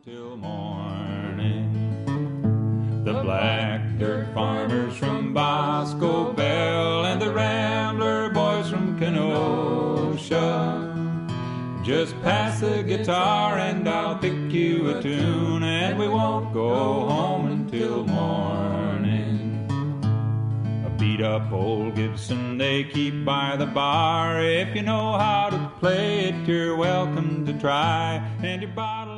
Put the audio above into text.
till morning. The black dirt farmers from Bosco Bell and the Rambler boys from Kenosha. Just pass the guitar and I'll pick you a tune, and we won't go home until morning. A beat up old Gibson they keep by the bar. If you know how to play it, you're welcome to try, and your bottle